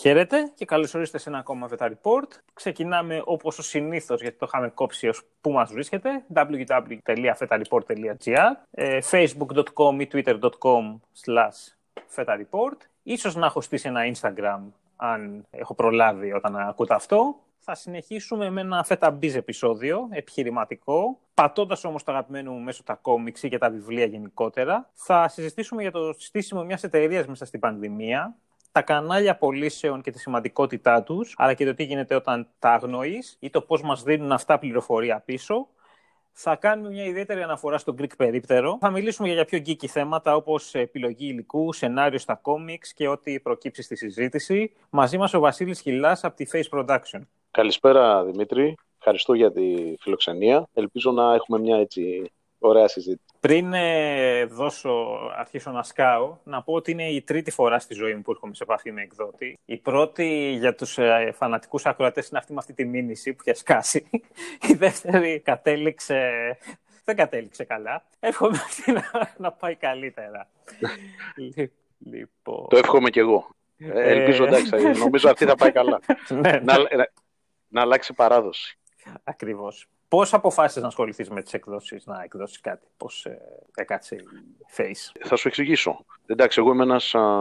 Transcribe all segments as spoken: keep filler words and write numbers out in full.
Χαίρετε και καλώς ορίσατε σε ένα ακόμα Feta Report. Ξεκινάμε όπως συνήθως, γιατί το είχαμε κόψει ως πού μας βρίσκεται, double-u double-u double-u τελεία feta report τελεία gr, facebook dot com ή twitter dot com slash feta report. Ίσως να έχω στήσει ένα Instagram, αν έχω προλάβει όταν ακούτε αυτό. Θα συνεχίσουμε με ένα Feta Biz επεισόδιο, επιχειρηματικό, πατώντας όμως το αγαπημένο μου μέσω τα κόμιξ και τα βιβλία γενικότερα. Θα συζητήσουμε για το στήσιμο μιας εταιρείας μέσα στην πανδημία, τα κανάλια πωλήσεων και τη σημαντικότητά τους, αλλά και το τι γίνεται όταν τα αγνοείς ή το πώς μας δίνουν αυτά πληροφορία πίσω. Θα κάνουμε μια ιδιαίτερη αναφορά στο Greek περίπτερο. Θα μιλήσουμε για πιο geeky θέματα όπως επιλογή υλικού, σενάριο στα κόμιξ και ό,τι προκύψει στη συζήτηση. Μαζί μας ο Βασίλης Χιλάς από τη Face Production. Καλησπέρα Δημήτρη, ευχαριστώ για τη φιλοξενία. Ελπίζω να έχουμε μια έτσι ωραία συζήτηση. Πριν ε, δώσω, αρχίσω να σκάω, να πω ότι είναι η τρίτη φορά στη ζωή μου που έρχομαι σε επαφή με εκδότη. Η πρώτη για τους ε, φανατικούς ακροατές είναι αυτή με αυτή τη μήνυση που είχε σκάσει. Η δεύτερη κατέληξε... δεν κατέληξε καλά. Εύχομαι αυτή να, να πάει καλύτερα. Λοιπόν... Το εύχομαι κι εγώ. Ε, ελπίζω, εντάξει, νομίζω αυτή θα πάει καλά. ναι, ναι. Να, να, να αλλάξει παράδοση. Ακριβώς. Πώς αποφάσισες να ασχοληθείς με τις εκδόσεις, να εκδώσεις κάτι, πώς ε, έκατσε η Face? Θα σου εξηγήσω. Εντάξει, εγώ είμαι ένας, α,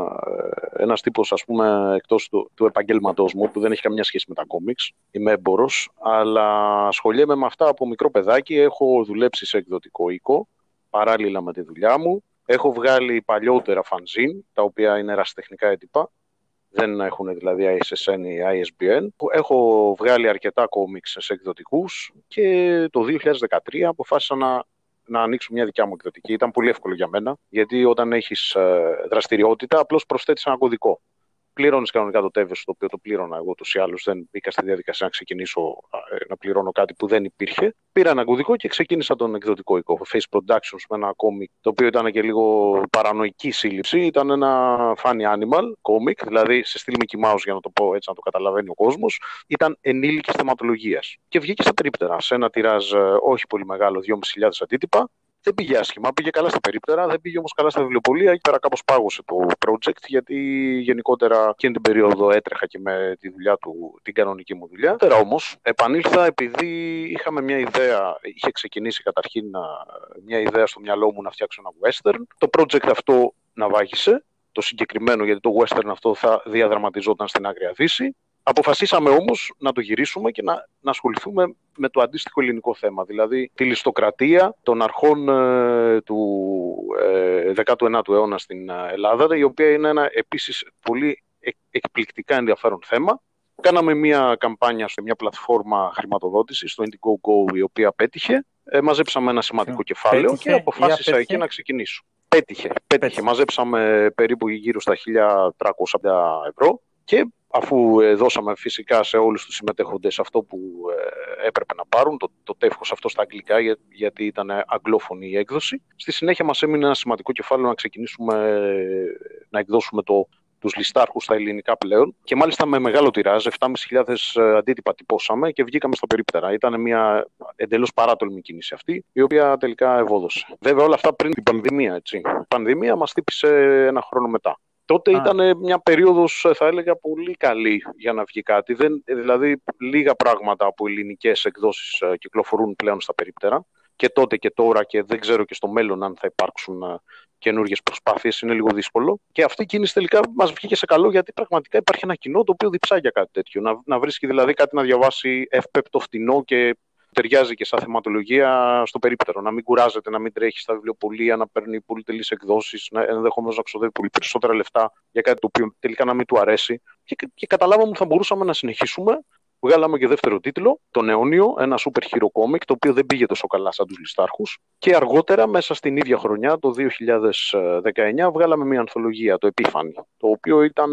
ένας τύπος, ας πούμε, εκτός του, του επαγγέλματός μου, που δεν έχει καμία σχέση με τα κόμιξ. Είμαι έμπορος, αλλά ασχολιέμαι με αυτά από μικρό παιδάκι. Έχω δουλέψει σε εκδοτικό οίκο, παράλληλα με τη δουλειά μου. Έχω βγάλει παλιότερα fanzine, τα οποία είναι ερασιτεχνικά έντυπα. Δεν έχουν δηλαδή άι ες ες εν ή άι ες μπι εν. Έχω βγάλει αρκετά κόμιξ σε εκδοτικούς και το δύο χιλιάδες δεκατρία αποφάσισα να, να ανοίξω μια δικιά μου εκδοτική. Ήταν πολύ εύκολο για μένα, γιατί όταν έχεις ε, δραστηριότητα, απλώς προσθέτεις ένα κωδικό. Πληρώνεις κανονικά το τέβες, το οποίο το πλήρωνα εγώ τους ή άλλους. Δεν μπήκα στη διαδικασία να ξεκινήσω ε, να πληρώνω κάτι που δεν υπήρχε. Πήρα ένα κωδικό και ξεκίνησα τον εκδοτικό οίκο. Face Productions, με ένα κόμικ το οποίο ήταν και λίγο παρανοϊκή σύλληψη. Ήταν ένα funny animal κόμικ, δηλαδή σε στυλ Mickey Mouse, για να το πω έτσι, να το καταλαβαίνει ο κόσμος. Ήταν ενήλικης θεματολογίας. Και βγήκε στα περίπτερα σε ένα τιράζ όχι πολύ μεγάλο, δυόμισι χιλιάδες αντίτυπα. Δεν πήγε άσχημα, πήγε καλά στα περίπτερα, δεν πήγε όμως καλά στα βιβλιοπωλεία. Εκεί πέρα κάπως πάγωσε το project, γιατί γενικότερα εκείνη την περίοδο έτρεχα και με τη δουλειά του, την κανονική μου δουλειά. Τώρα όμως επανήλθα επειδή είχαμε μια ιδέα, είχε ξεκινήσει καταρχήν μια ιδέα στο μυαλό μου να φτιάξω ένα western. Το project αυτό ναυάγησε, το συγκεκριμένο, γιατί το western αυτό θα διαδραματιζόταν στην Άγρια Δύση. Αποφασίσαμε όμως να το γυρίσουμε και να, να ασχοληθούμε με το αντίστοιχο ελληνικό θέμα, δηλαδή τη ληστοκρατία των αρχών ε, του ε, δέκατου ενάτου αιώνα στην Ελλάδα, η οποία είναι ένα επίσης πολύ εκπληκτικά ενδιαφέρον θέμα. Κάναμε μια καμπάνια σε μια πλατφόρμα χρηματοδότησης, στο Indiegogo, η οποία πέτυχε. Ε, μαζέψαμε ένα σημαντικό κεφάλαιο πέτυχε, και αποφάσισα εκεί να ξεκινήσω. Πέτυχε, πέτυχε. πέτυχε. Μαζέψαμε περίπου γύρω στα χίλια τριακόσια ευρώ και αφού ε, δώσαμε φυσικά σε όλους τους συμμετέχοντες αυτό που ε, έπρεπε να πάρουν, το, το τεύχος αυτό στα αγγλικά, για, γιατί ήταν αγγλόφωνη η έκδοση, στη συνέχεια μας έμεινε ένα σημαντικό κεφάλαιο να ξεκινήσουμε ε, να εκδώσουμε το, τους ληστάρχους στα ελληνικά πλέον, και μάλιστα με μεγάλο τιράζ, επτά χιλιάδες πεντακόσια αντίτυπα τυπώσαμε και βγήκαμε στα περίπτερα. Ήταν μια εντελώς παράτολμη κίνηση αυτή, η οποία τελικά ευόδωσε. Βέβαια όλα αυτά πριν την πανδημία, έτσι. Η πανδημία μας χτύπησε ένα χρόνο μετά. Τότε Α. ήταν μια περίοδος, θα έλεγα, πολύ καλή για να βγει κάτι. Δεν, δηλαδή, λίγα πράγματα από ελληνικές εκδόσεις κυκλοφορούν πλέον στα περίπτερα. Και τότε και τώρα, και δεν ξέρω και στο μέλλον αν θα υπάρξουν καινούργιες προσπάθειες, είναι λίγο δύσκολο. Και αυτή η κίνηση τελικά μας βγήκε σε καλό, γιατί πραγματικά υπάρχει ένα κοινό το οποίο διψάει για κάτι τέτοιο. Να, να βρίσκει δηλαδή κάτι να διαβάσει εύπεπτο, φτηνό και ταιριάζει και σαν θεματολογία στο περίπτερο. Να μην κουράζεται, να μην τρέχει στα βιβλιοπωλεία, να παίρνει πολυτελείς εκδόσεις, να ενδεχομένως να ξοδεύει πολύ περισσότερα λεφτά για κάτι το οποίο τελικά να μην του αρέσει. Και, και καταλάβαμε ότι θα μπορούσαμε να συνεχίσουμε. Βγάλαμε και δεύτερο τίτλο, τον Αιώνιο, ένα super hero comic, το οποίο δεν πήγε τόσο καλά σαν τους ληστάρχους. Και αργότερα, μέσα στην ίδια χρονιά, το δύο χιλιάδες δεκαεννιά, βγάλαμε μια ανθολογία, το Επίφανη, το οποίο ήταν,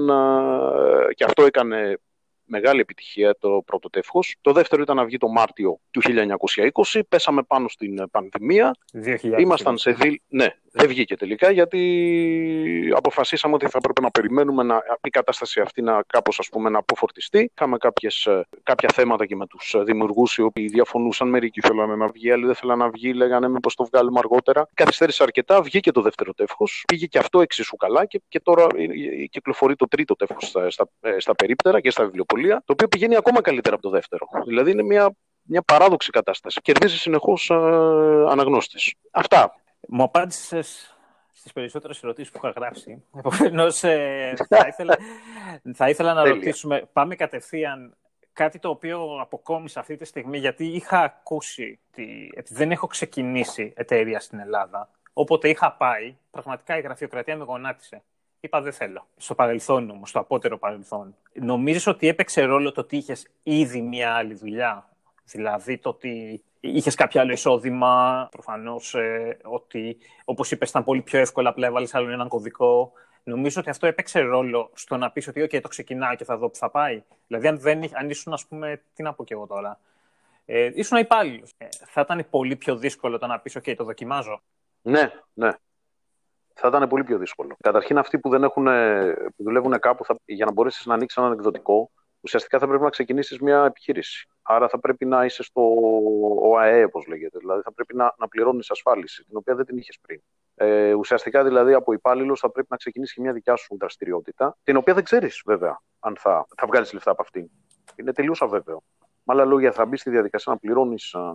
και αυτό έκανε μεγάλη επιτυχία, το πρώτο τεύχος. Το δεύτερο ήταν να βγει το Μάρτιο του χίλια εννιακόσια είκοσι. Πέσαμε πάνω στην πανδημία. δύο χιλιάδες. Ήμασταν σε, δι... ναι, Δεν βγήκε τελικά, γιατί αποφασίσαμε ότι θα πρέπει να περιμένουμε να, η κατάσταση αυτή να κάπως, ας πούμε, να αποφορτιστεί. Είχαμε κάποιες, κάποια θέματα και με τους δημιουργούς, οι οποίοι διαφωνούσαν. Μερικοί θέλανε να βγει, άλλοι δεν θέλανε να βγει. Λέγανε μήπως το βγάλουμε αργότερα. Καθυστέρησε αρκετά, βγήκε το δεύτερο τεύχος. Πήγε και αυτό εξίσου καλά και, και τώρα κυκλοφορεί το τρίτο τεύχος στα, στα, στα περίπτερα και στα βιβλιοπωλεία, το οποίο πηγαίνει ακόμα καλύτερα από το δεύτερο. Δηλαδή είναι μια, μια παράδοξη κατάσταση. Κερδίζει συνεχώς αναγνώστες. Αυτά. Μου απάντησες στις περισσότερες ερωτήσεις που είχα γράψει. Επομένως, ε, θα, ήθελα, θα ήθελα να ρωτήσουμε, πάμε κατευθείαν κάτι το οποίο αποκόμισα αυτή τη στιγμή, γιατί είχα ακούσει, ότι δεν έχω ξεκινήσει εταιρεία στην Ελλάδα, όποτε είχα πάει, πραγματικά η γραφειοκρατία με γονάτισε. Είπα δεν θέλω. Στο παρελθόν όμως, στο απότερο παρελθόν. Νομίζεις ότι έπαιξε ρόλο το ότι είχες ήδη μία άλλη δουλειά? Δηλαδή το ότι είχες κάποιο άλλο εισόδημα, προφανώς ε, ότι, όπως είπες, ήταν πολύ πιο εύκολα, απλά έβαλες άλλον έναν κωδικό. Νομίζω ότι αυτό έπαιξε ρόλο στο να πεις ότι okay, το ξεκινάω και θα δω που θα πάει. Δηλαδή, αν, δεν, αν ήσουν, ας πούμε, τι να πω κι εγώ τώρα, ε, ήσουν υπάλληλος. Ε, θα ήταν πολύ πιο δύσκολο το να πεις OK, το δοκιμάζω. Ναι, ναι. Θα ήταν πολύ πιο δύσκολο. Καταρχήν, αυτοί που, δεν έχουν, που δουλεύουν κάπου, θα, για να μπορέσεις να ανοίξεις έναν εκδοτικό, ουσιαστικά θα πρέπει να ξεκινήσεις μια επιχείρηση. Άρα θα πρέπει να είσαι στο ΟΑΕ, όπως λέγεται. Δηλαδή θα πρέπει να, να πληρώνεις ασφάλιση, την οποία δεν την είχες πριν. Ε, ουσιαστικά δηλαδή από υπάλληλος θα πρέπει να ξεκινήσεις και μια δικιά σου δραστηριότητα, την οποία δεν ξέρεις βέβαια αν θα, θα βγάλεις λεφτά από αυτήν. Είναι τελείως αβέβαιο. Με άλλα λόγια, θα μπεις στη διαδικασία να πληρώνεις α,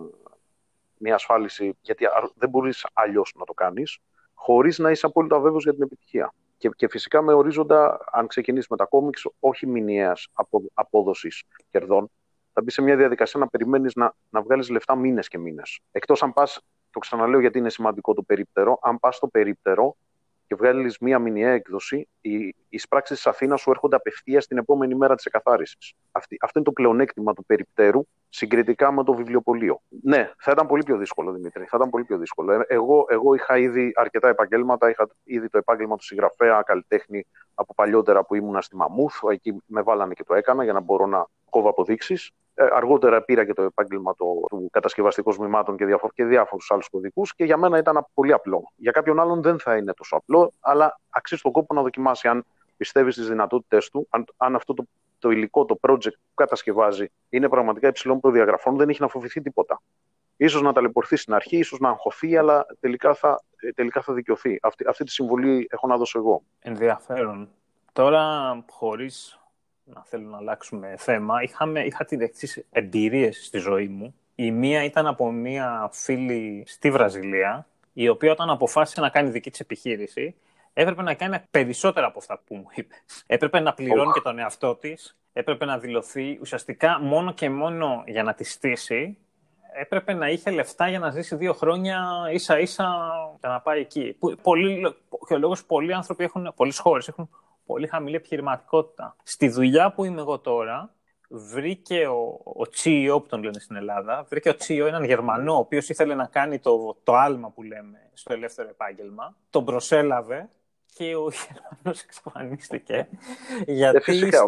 μια ασφάλιση, γιατί α, δεν μπορείς αλλιώς να το κάνεις, χωρίς να είσαι απόλυτα βέβαιος για την επιτυχία. Και, και φυσικά με ορίζοντα, αν ξεκινήσεις με τα κόμιξ, όχι μηνιαίας απόδοσης κερδών, θα μπει σε μια διαδικασία να περιμένεις να, να βγάλεις λεφτά μήνες και μήνες. Εκτός αν πας, το ξαναλέω γιατί είναι σημαντικό το περίπτερο, αν πας στο περίπτερο και βγάλεις μια μηνιαία έκδοση, οι, οι εισπράξεις της Αθήνας σου έρχονται απευθείας την επόμενη μέρα της εκαθάρισης. Αυτή, αυτό είναι το πλεονέκτημα του περιπτέρου συγκριτικά με το βιβλιοπωλείο. Ναι, θα ήταν πολύ πιο δύσκολο, Δημήτρη. Θα ήταν πολύ πιο δύσκολο. Εγώ, εγώ είχα ήδη αρκετά επαγγέλματα. Είχα ήδη το επάγγελμα του συγγραφέα, καλλιτέχνη από παλιότερα που ήμουνα στη Μαμούθ. Εκεί με βάλανε και το έκανα για να μπορώ να κόβω αποδείξεις. Ε, αργότερα πήρα και το επάγγελμα το, του κατασκευαστικών μημάτων και, διαφο- και διάφορους άλλους κωδικούς και για μένα ήταν πολύ απλό. Για κάποιον άλλον δεν θα είναι τόσο απλό, αλλά αξίζει τον κόπο να δοκιμάσει αν πιστεύει στις δυνατότητες του, αν, αν αυτό το, το υλικό, το project που κατασκευάζει είναι πραγματικά υψηλών προδιαγραφών, δεν έχει να φοβηθεί τίποτα. Ίσως να ταλαιπωρηθεί στην αρχή, ίσως να αγχωθεί, αλλά τελικά θα, τελικά θα δικαιωθεί. Αυτή, αυτή τη συμβολή έχω να δώσω εγώ. Ενδιαφέρον. Τώρα, χωρίς να θέλω να αλλάξουμε θέμα, είχαμε, είχα τις εξής εμπειρίες στη ζωή μου. Η μία ήταν από μία φίλη στη Βραζιλία, η οποία όταν αποφάσισε να κάνει δική της επιχείρηση, έπρεπε να κάνει περισσότερα από αυτά που μου είπες. Έπρεπε να πληρώνει oh. και τον εαυτό της, έπρεπε να δηλωθεί ουσιαστικά μόνο και μόνο για να τη στήσει. Έπρεπε να είχε λεφτά για να ζήσει δύο χρόνια ίσα-ίσα για να πάει εκεί. Πολλοί, και ο λόγος πολλοί άνθρωποι έχουν, πολλές χώρες έχουν πολύ χαμηλή επιχειρηματικότητα. Στη δουλειά που είμαι εγώ τώρα, βρήκε ο, ο σι ι ο που τον λένε στην Ελλάδα, βρήκε ο σι ι ο έναν Γερμανό, ο οποίος ήθελε να κάνει το, το άλμα που λέμε στο ελεύθερο επάγγελμα. Τον προσέλαβε και ο Γερμανός εξαφανίστηκε. Γιατί φυσικά,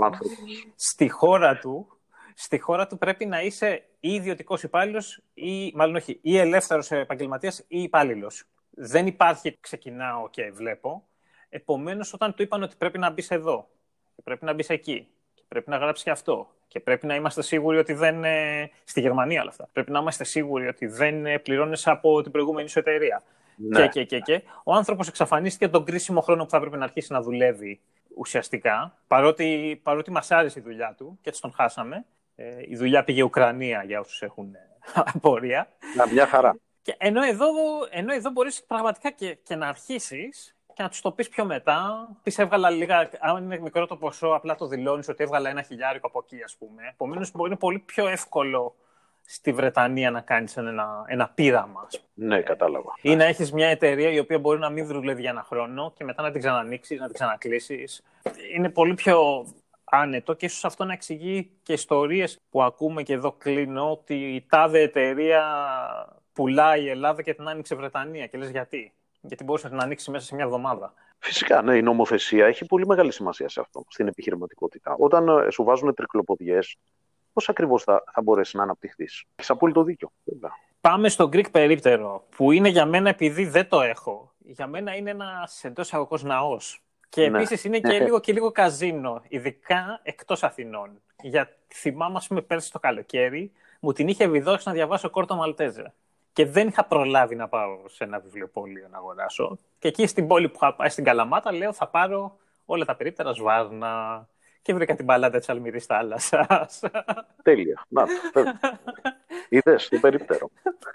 στη χώρα του, στη χώρα του πρέπει να είσαι ή ιδιωτικός υπάλληλος ή, μάλλον όχι, ή ελεύθερος επαγγελματίας ή υπάλληλος. Δεν υπάρχει ξεκινάω και βλέπω. Επομένως, όταν του είπαν ότι πρέπει να μπεις εδώ και πρέπει να μπεις εκεί και πρέπει να γράψεις και αυτό και πρέπει να είμαστε σίγουροι ότι δεν. Στη Γερμανία όλα αυτά. Πρέπει να είμαστε σίγουροι ότι δεν πληρώνεσαι από την προηγούμενη σου εταιρεία. Ναι. Και, και, και, και. Ο άνθρωπος εξαφανίστηκε τον κρίσιμο χρόνο που θα έπρεπε να αρχίσει να δουλεύει ουσιαστικά, παρότι, παρότι μας άρεσε η δουλειά του και έτσι τον χάσαμε. Ε, η δουλειά πήγε Ουκρανία για όσους έχουν απορία. Να, μια χαρά. Και ενώ εδώ, ενώ εδώ μπορείς πραγματικά και, και να αρχίσεις και να τους το πεις πιο μετά. Πεις έβγαλα λίγα, αν είναι μικρό το ποσό, απλά το δηλώνεις ότι έβγαλα ένα χιλιάρικο από εκεί, ας πούμε. Επομένως, είναι πολύ πιο εύκολο στη Βρετανία να κάνεις ένα, ένα πείραμα. Ναι, κατάλαβα. Ή να έχεις μια εταιρεία η οποία μπορεί να μην δουλεύει για ένα χρόνο και μετά να την ξανανοίξεις, να την ξανακλείσεις. Είναι πολύ πιο άνετο και ίσως αυτό να εξηγεί και ιστορίες που ακούμε, και εδώ κλείνω, ότι η τάδε εταιρεία πουλάει η Ελλάδα και την άνοιξε η Βρετανία. Και λες γιατί. Γιατί μπορούσε να την ανοίξει μέσα σε μια εβδομάδα. Φυσικά, ναι, η νομοθεσία έχει πολύ μεγάλη σημασία σε αυτό, στην επιχειρηματικότητα. Όταν σου βάζουν τρικλοποδιές, πώς ακριβώς θα, θα μπορέσει να αναπτυχθείς. Έχεις απόλυτο δίκιο. Πάμε στο Greek περίπτερο, που είναι για μένα, επειδή δεν το έχω, για μένα είναι ένας εντός εισαγωγικών ναός. Και Ναι. επίσης είναι και λίγο, και λίγο καζίνο, ειδικά εκτός Αθηνών. Γιατί θυμάμαι, ας πούμε, πέρσι το καλοκαίρι, μου την είχε βιδώσει να διαβάσω Κόρτο Μαλτέζε. Και δεν είχα προλάβει να πάω σε ένα βιβλιοπωλείο να αγοράσω. Και εκεί στην πόλη που είχα πάει, στην Καλαμάτα, λέω θα πάρω όλα τα περίπτερα Σβάρνα. Και βρήκα την μπαλάντα της Αλμυρής θάλασσας. Τέλεια. Να το. Είδες το περίπτερο.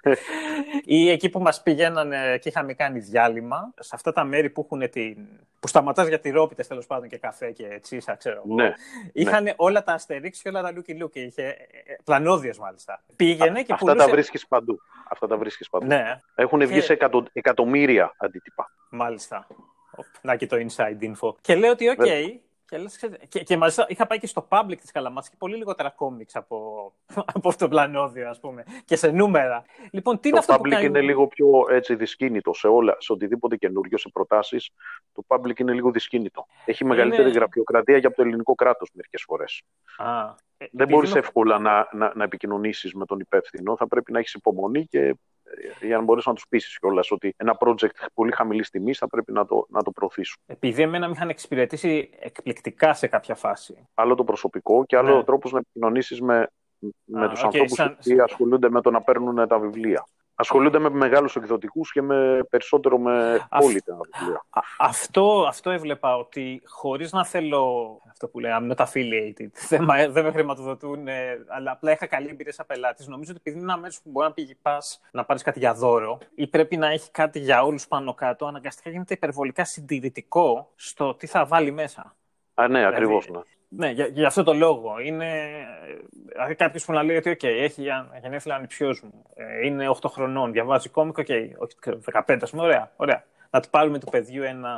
Ή εκεί που μας πηγαίνανε και είχαμε κάνει διάλειμμα, σε αυτά τα μέρη που έχουν την... που σταματάς για τυρόπιτες, τέλος πάντων, και καφέ και τσίσα, ξέρω εγώ. Ναι, είχαν ναι. όλα τα Αστερίξ και όλα τα Λούκι Λούκι. Είχε πλανόδιες μάλιστα. Πήγαινε και Αυτά πουλούσε... τα βρίσκεις παντού. Αυτά τα βρίσκεις παντού. Ναι. Έχουν βγει Και... σε εκατο... εκατομμύρια αντίτυπα. Μάλιστα. Να και το inside info. Και λέω ότι οκ. Okay, Και, λες, και, και μάλιστα είχα πάει και στο public της Καλαμάτας και πολύ λιγότερα κόμιξ από, από αυτό το πλανόδιο, ας πούμε, και σε νούμερα. Λοιπόν, τι το είναι αυτό public που κάνει... είναι λίγο πιο έτσι, δυσκίνητο σε όλα, σε οτιδήποτε καινούριο, σε προτάσεις. Το public είναι λίγο δυσκίνητο. Έχει μεγαλύτερη είναι... γραφειοκρατία για από το ελληνικό κράτος μερικές φορές. Α, ε, Δεν μπορείς είναι... εύκολα να, να, να επικοινωνήσεις με τον υπεύθυνο. Θα πρέπει να έχεις υπομονή και για να μπορείς να τους πείσεις κιόλας ότι ένα project πολύ χαμηλής τιμής θα πρέπει να το, να το προωθήσουν. Επειδή εμένα με είχαν εξυπηρετήσει εκπληκτικά σε κάποια φάση. Άλλο το προσωπικό και άλλο ναι. ο τρόπος να επικοινωνήσεις με, με Α, τους okay, ανθρώπους σαν... που ασχολούνται με το να παίρνουν τα βιβλία. Ασχολούνται με μεγάλους εκδοτικούς και με περισσότερο με πόλητα βιβλία. Α, αυτό, αυτό έβλεπα ότι χωρίς να θέλω, αυτό που λέει, I'm not affiliated, δεν, δεν με χρηματοδοτούν, αλλά απλά είχα καλή εμπειρία σαν πελάτης. Νομίζω ότι επειδή είναι ένα μέρος που μπορεί να πήγει πας να πάρεις κάτι για δώρο ή πρέπει να έχει κάτι για όλους πάνω κάτω, αναγκαστικά γίνεται υπερβολικά συντηρητικό στο τι θα βάλει μέσα. Α, ναι, δηλαδή, ακριβώς, ναι. Ναι, για, για αυτό το λόγο. Είναι δηλαδή κάποιος που να λέει ότι okay, έχει γενέθλια ανιψιός μου, είναι οκτώ χρονών, διαβάζει κόμικ, okay, όχι δεκαπέντε, ας πούμε, ωραία, ωραία. Να του πάρουμε του παιδιού ένα,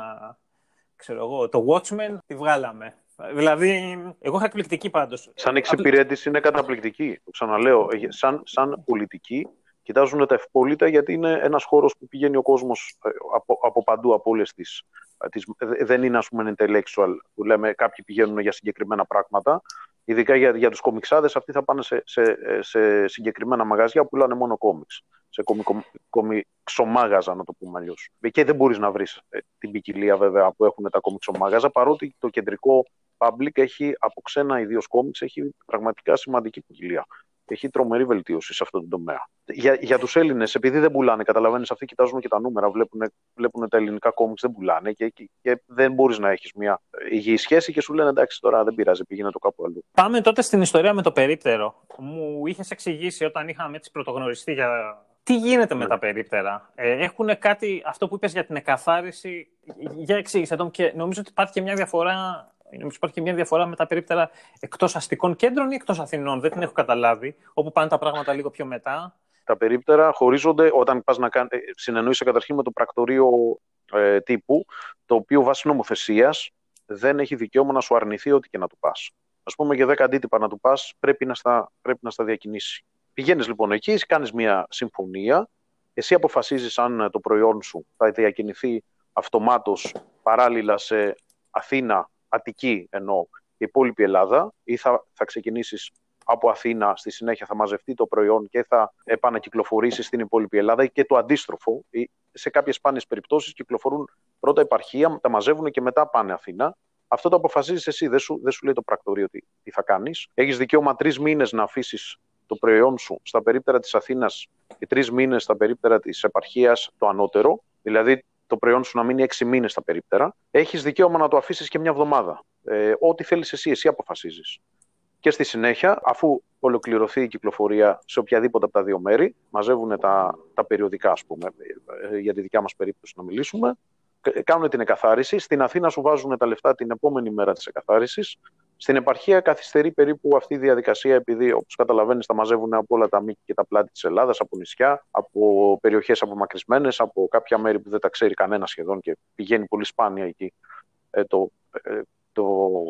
ξέρω εγώ, το Watchmen, τη βγάλαμε. Δηλαδή, εγώ είχα εκπληκτική πάντως. Σαν εξυπηρέτηση είναι καταπληκτική. Το ξαναλέω, σαν, σαν πολιτική κοιτάζουν τα ευπόλυτα γιατί είναι ένας χώρος που πηγαίνει ο κόσμος από, από παντού, από όλες τις... Τις, δεν είναι, ας πούμε, intellectual που λέμε κάποιοι πηγαίνουν για συγκεκριμένα πράγματα. Ειδικά για, για τους κομιξάδες, αυτοί θα πάνε σε, σε, σε συγκεκριμένα μαγαζιά που πουλάνε μόνο κόμιξ. Σε κομικο, κομιξομάγαζα, να το πούμε αλλιώς. Και δεν μπορείς να βρεις ε, την ποικιλία βέβαια που έχουν τα κομιξομάγαζα, παρότι το κεντρικό public έχει από ξένα ιδίως κόμιξ, έχει πραγματικά σημαντική ποικιλία. Έχει τρομερή βελτίωση σε αυτό το τομέα. Για, για τους Έλληνες, επειδή δεν πουλάνε, καταλαβαίνεις, αυτοί κοιτάζουν και τα νούμερα, βλέπουν, βλέπουν τα ελληνικά κόμιξ, δεν πουλάνε και, και, και δεν μπορείς να έχεις μια υγιή σχέση και σου λένε εντάξει, τώρα δεν πειράζει, πήγαινε το κάπου αλλού. Πάμε τότε στην ιστορία με το περίπτερο. Μου είχες εξηγήσει όταν είχαμε έτσι πρωτογνωριστεί για. Τι γίνεται με ναι. τα περίπτερα. Ε, έχουν κάτι, αυτό που είπες για την εκαθάριση, για εξήγησε το και νομίζω ότι υπάρχει και μια διαφορά. Νομίζω υπάρχει και μια διαφορά με τα περίπτερα εκτός αστικών κέντρων ή εκτός Αθηνών. Δεν την έχω καταλάβει. Όπου πάνε τα πράγματα λίγο πιο μετά. Τα περίπτερα χωρίζονται όταν πας να κάνεις. Συνεννοείσαι καταρχήν με το πρακτορείο ε, τύπου, το οποίο βάσει νομοθεσίας δεν έχει δικαίωμα να σου αρνηθεί ό,τι και να του πας. Ας πούμε, για δέκα αντίτυπα να του πας, πρέπει να στα, πρέπει να στα διακινήσει. Πηγαίνεις λοιπόν εκεί, κάνεις μια συμφωνία. Εσύ αποφασίζεις αν το προϊόν σου θα διακινηθεί αυτομάτως παράλληλα σε Αθήνα, Αττική εννοώ, η υπόλοιπη Ελλάδα, ή θα, θα ξεκινήσεις από Αθήνα, στη συνέχεια θα μαζευτεί το προϊόν και θα επανακυκλοφορήσει στην υπόλοιπη Ελλάδα και το αντίστροφο. Σε κάποιες σπάνιες περιπτώσεις κυκλοφορούν πρώτα επαρχία, τα μαζεύουν και μετά πάνε Αθήνα. Αυτό το αποφασίζεις εσύ, δεν σου, δεν σου λέει το πρακτορείο τι, τι θα κάνεις. Έχεις δικαίωμα τρεις μήνες να αφήσεις το προϊόν σου στα περίπτερα της Αθήνας και τρεις μήνες στα περίπτερα της επαρχίας το ανώτερο, δηλαδή το προϊόν σου να μείνει έξι μήνες στα περίπτερα. Έχεις δικαίωμα να το αφήσεις και μια εβδομάδα. Ε, ό,τι θέλεις εσύ, εσύ αποφασίζεις. Και στη συνέχεια, αφού ολοκληρωθεί η κυκλοφορία σε οποιαδήποτε από τα δύο μέρη, μαζεύουν τα, τα περιοδικά, ας πούμε, για τη δικιά μας περίπτωση να μιλήσουμε, κάνουν την εκαθάριση. Στην Αθήνα σου βάζουν τα λεφτά την επόμενη μέρα της εκαθάρισης. Στην επαρχία καθυστερεί περίπου αυτή η διαδικασία, επειδή, όπως καταλαβαίνεις, τα μαζεύουν από όλα τα μήκη και τα πλάτη της Ελλάδας, από νησιά, από περιοχές απομακρυσμένες, από κάποια μέρη που δεν τα ξέρει κανένα σχεδόν και πηγαίνει πολύ σπάνια εκεί ε, το, ε, το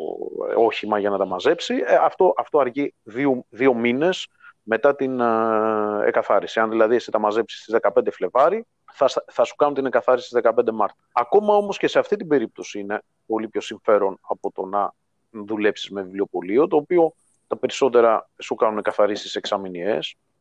όχημα για να τα μαζέψει. Ε, αυτό, αυτό αργεί δύο, δύο μήνες μετά την ε, εκαθάριση. Αν δηλαδή εσύ τα μαζέψεις στις δεκαπέντε Φλεβάρι, θα, θα σου κάνουν την εκαθάριση στις δεκαπέντε Μάρτη. Ακόμα όμως και σε αυτή την περίπτωση είναι πολύ πιο συμφέρον από το να δουλέψεις με βιβλιοπωλείο, το οποίο τα περισσότερα σου κάνουν εκαθαρίσεις εξαμηνιαίες.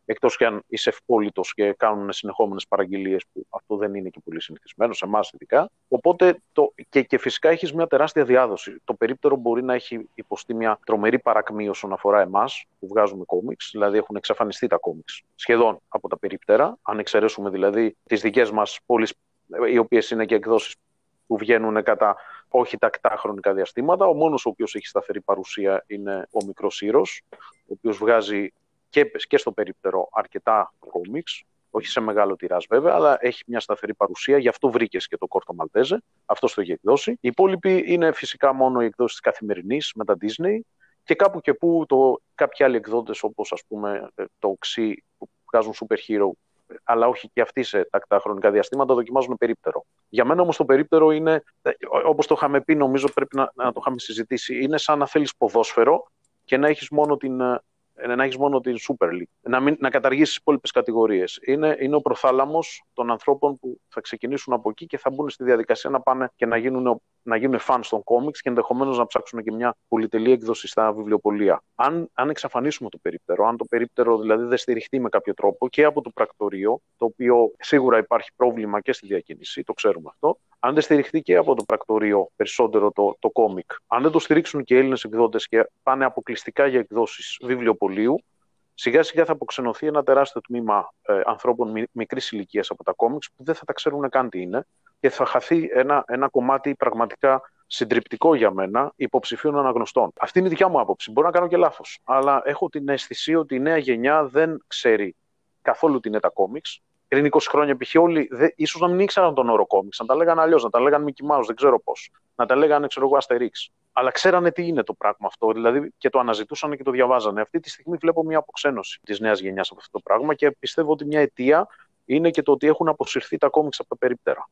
εκτός και αν είσαι ευπόλυτος και κάνουν συνεχόμενες παραγγελίες, που αυτό δεν είναι και πολύ συνηθισμένο, σε εμάς ειδικά. Οπότε το, και, και φυσικά έχεις μια τεράστια διάδοση. Το περίπτερο μπορεί να έχει υποστεί μια τρομερή παρακμή όσον αφορά εμάς που βγάζουμε κόμιξ, δηλαδή έχουν εξαφανιστεί τα κόμιξ σχεδόν από τα περίπτερα, αν εξαιρέσουμε δηλαδή τις δικές μας πόλεις, οι οποίες είναι και εκδόσεις που βγαίνουν κατά όχι τακτά χρονικά διαστήματα. Ο μόνος ο οποίος έχει σταθερή παρουσία είναι ο Μικρός Ήρος, ο οποίος βγάζει και, και στο περίπτερο αρκετά κόμιξ, όχι σε μεγάλο τιράζ βέβαια, αλλά έχει μια σταθερή παρουσία, γι' αυτό βρήκες και το Κόρτο Μαλτέζε, αυτό το έχει εκδώσει. Οι υπόλοιποι είναι φυσικά μόνο οι εκδόσεις της Καθημερινής με τα Disney και κάπου και που το, κάποιοι άλλοι εκδότες, όπως ας πούμε το Οξύ που βγάζουν Super Hero, αλλά όχι και αυτοί σε τακτά χρονικά διαστήματα, δοκιμάζουν περίπτερο. Για μένα όμως το περίπτερο είναι, όπως το είχαμε πει, νομίζω πρέπει να, να το είχαμε συζητήσει, είναι σαν να θέλεις ποδόσφαιρο και να έχεις μόνο την, να έχεις μόνο την Super League. Να, μην, να καταργήσεις τις υπόλοιπες κατηγορίες. Είναι, είναι ο προθάλαμος των ανθρώπων που θα ξεκινήσουν από εκεί και θα μπουν στη διαδικασία να πάνε και να γίνουν, να γίνουν fans των κόμιξ και ενδεχομένως να ψάξουν και μια πολυτελή έκδοση στα βιβλιοπωλεία. Αν, αν εξαφανίσουμε το περίπτερο, αν το περίπτερο δηλαδή δεν στηριχτεί με κάποιο τρόπο και από το πρακτορείο, το οποίο σίγουρα υπάρχει πρόβλημα και στη διακίνηση, το ξέρουμε αυτό, αν δεν στηριχτεί και από το πρακτορείο περισσότερο το, το κόμικ, αν δεν το στηρίξουν και οι Έλληνες εκδότες και πάνε αποκλειστικά για εκδόσεις βιβλιοπωλείου, σιγά σιγά θα αποξενωθεί ένα τεράστιο τμήμα ε, ανθρώπων μι, μικρής ηλικίας από τα κόμιξ που δεν θα τα ξέρουν καν τι είναι και θα χαθεί ένα, ένα κομμάτι πραγματικά συντριπτικό για μένα υποψηφίων αναγνωστών. Αυτή είναι η δικιά μου άποψη. Μπορώ να κάνω και λάθος. Αλλά έχω την αίσθηση ότι η νέα γενιά δεν ξέρει καθόλου τι είναι τα κόμιξ. Πριν είκοσι χρόνια π.χ. όλοι, δε, ίσως να μην ήξεραν τον όρο κόμιξ, να τα λέγανε αλλιώς, να τα λέγανε Mickey Mouse, δεν ξέρω πώς. Να τα λέγανε, ξέρω εγώ, Asterix. Αλλά ξέρανε τι είναι το πράγμα αυτό, δηλαδή και το αναζητούσαν και το διαβάζανε. Αυτή τη στιγμή βλέπω μια αποξένωση της νέας γενιάς από αυτό το πράγμα και πιστεύω ότι μια αιτία είναι και το ότι έχουν αποσυρθεί τα κόμιξ από τα περίπτερα.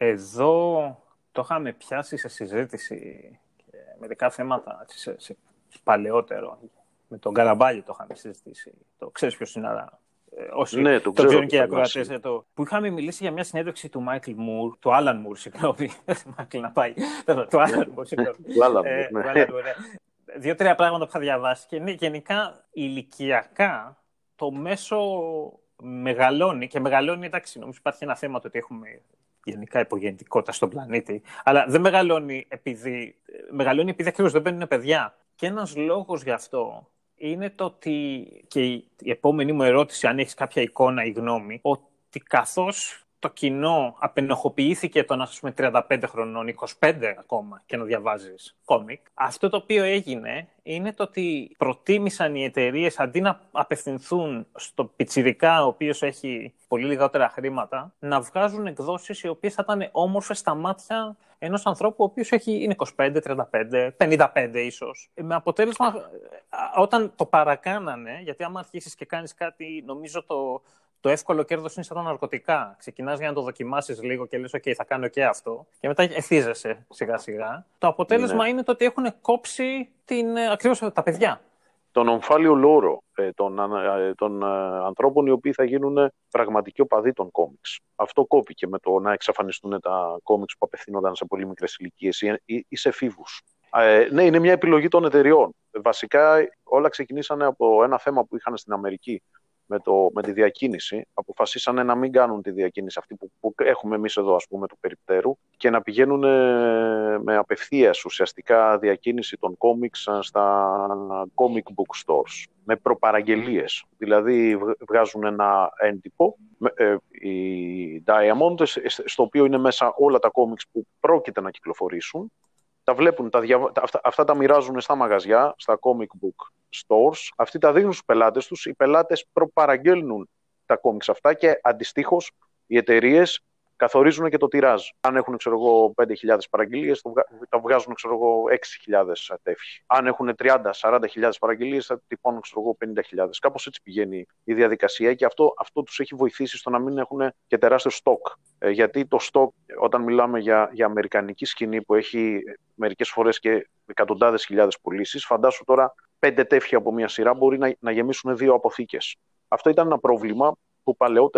Εδώ το είχαμε πιάσει σε συζήτηση και μερικά θέματα σε, σε παλαιότερο. Με τον Καραμπάλη το είχαμε συζητήσει. Το ξέρεις ποιος είναι, αλλά ε, όσοι ναι, το, το ξέρουν και οι ακροατές. Ε, το... Που είχαμε μιλήσει για μια συνέντευξη του Μάικλ Μουρ, του Άλαν Μουρ, συγγνώμη. Μάικλ να πάει. Του Άλαν Μουρ, συγγνώμη. Δύο-τρία πράγματα που είχα διαβάσει. Και ναι, γενικά ηλικιακά το μέσο μεγαλώνει. Και μεγαλώνει, εντάξει, νομίζω υπάρχει ένα θέμα το ότι έχουμε γενικά υπογεννητικότητα στον πλανήτη. Αλλά δεν μεγαλώνει επειδή, μεγαλώνει επειδή ακριβώς δεν μπαίνουν παιδιά. Και ένας λόγος γι' αυτό είναι το ότι, και η επόμενη μου ερώτηση, αν έχεις κάποια εικόνα ή γνώμη, ότι καθώς το κοινό απενοχοποιήθηκε το να πούμε τριάντα πέντε χρονών, είκοσι πέντε ακόμα και να διαβάζεις κόμικ, αυτό το οποίο έγινε είναι το ότι προτίμησαν οι εταιρείες αντί να απευθυνθούν στο πιτσιρικά, ο οποίος έχει πολύ λιγότερα χρήματα, να βγάζουν εκδόσεις οι οποίες θα ήταν όμορφες στα μάτια ενός ανθρώπου ο οποίος έχει, είναι είκοσι πέντε, τριάντα πέντε, πενήντα πέντε ίσως. Με αποτέλεσμα, όταν το παρακάνανε, γιατί άμα αρχίσεις και κάνεις κάτι, νομίζω το, το εύκολο κέρδος είναι σαν τα ναρκωτικά. Ξεκινάς για να το δοκιμάσεις λίγο και λες, OK, θα κάνω και αυτό. Και μετά εθίζεσαι σιγά-σιγά. Το αποτέλεσμα ναι. είναι το ότι έχουν κόψει την, ακριβώς τα παιδιά. Τον ομφάλιο λόρο ε, των, ε, των ε, ανθρώπων οι οποίοι θα γίνουν πραγματικοί οπαδοί των κόμιξ. Αυτό κόπηκε με το να εξαφανιστούν τα κόμιξ που απευθύνονταν σε πολύ μικρές ηλικίες ή, ή, ή σε εφήβους. Ε, ναι, είναι μια επιλογή των εταιριών. Βασικά όλα ξεκινήσανε από ένα θέμα που είχαν στην Αμερική με, το, με τη διακίνηση. Αποφασίσανε να μην κάνουν τη διακίνηση αυτή που, που έχουμε εμείς εδώ, ας πούμε, του περιπτέρου και να πηγαίνουν με απευθείας ουσιαστικά διακίνηση των κόμιξ στα comic book stores με προπαραγγελίες. Δηλαδή βγάζουν ένα έντυπο, η Diamond, στο οποίο είναι μέσα όλα τα κόμιξ που πρόκειται να κυκλοφορήσουν. Τα βλέπουν, τα διαβα... αυτά, αυτά τα μοιράζουν στα μαγαζιά, στα comic book stores. Αυτοί τα δίνουν στους πελάτες τους. Οι πελάτες προπαραγγέλνουν τα κόμιξ αυτά και αντιστοίχως οι εταιρείες καθορίζουν και το τιράζ. Αν έχουν, ξέρω εγώ, πέντε χιλιάδες παραγγελίες, θα βγάζουν, ξέρω εγώ, έξι χιλιάδες τεύχη. Αν έχουν τριάντα με σαράντα χιλιάδες παραγγελίες, θα τυπώνουν, ξέρω εγώ, πενήντα χιλιάδες. Κάπως έτσι πηγαίνει η διαδικασία και αυτό, αυτό τους έχει βοηθήσει στο να μην έχουν και τεράστιο στόκ. Ε, γιατί το στόκ, όταν μιλάμε για, για αμερικανική σκηνή που έχει μερικές φορές και εκατοντάδες χιλιάδες πωλήσεις, φαντάσου τώρα πέντε τεύχη από μια σειρά μπορεί να, να γεμίσουν δύο αποθήκες. Αυτό ήταν ένα πρόβλημα που παλαιότερα